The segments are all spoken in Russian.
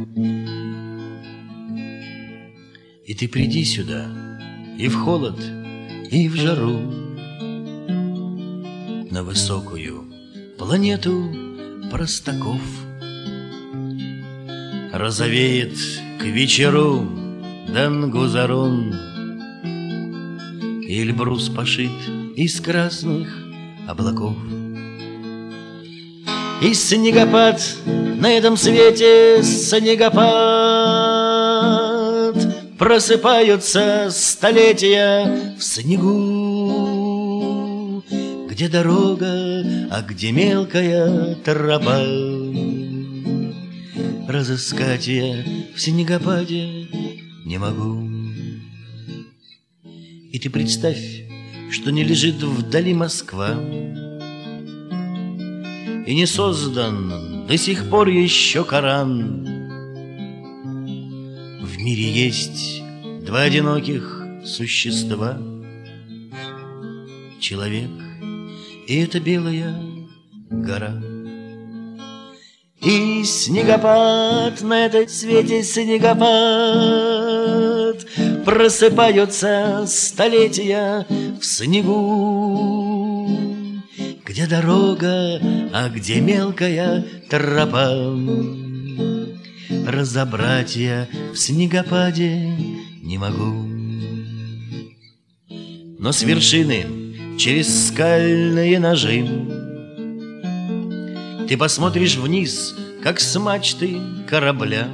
И ты приди сюда и в холод, и в жару, на высокую планету простаков. Розовеет к вечеру Дангузарон, Эльбрус пошит из красных облаков. И снегопад на этом свете, снегопад, просыпаются столетия в снегу, где дорога, а где мелкая тропа. Разыскать я в снегопаде не могу. И ты представь, что не лежит вдали Москва, и не создан до сих пор еще Коран. В мире есть два одиноких существа: человек и эта белая гора. И снегопад на этом свете, снегопад, просыпаются столетия в снегу, где дорога, а где мелкая тропа. Разобрать я в снегопаде не могу. Но с вершины через скальные ножи ты посмотришь вниз, как с мачты корабля.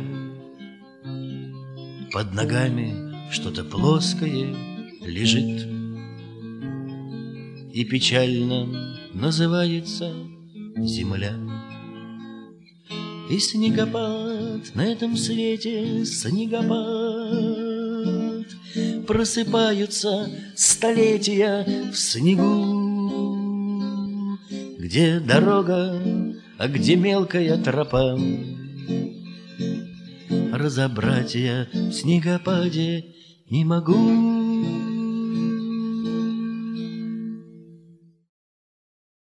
Под ногами что-то плоское лежит и печально называется земля. И снегопад на этом свете, снегопад, просыпаются столетия в снегу, где дорога, а где мелкая тропа. Разобрать я в снегопаде не могу.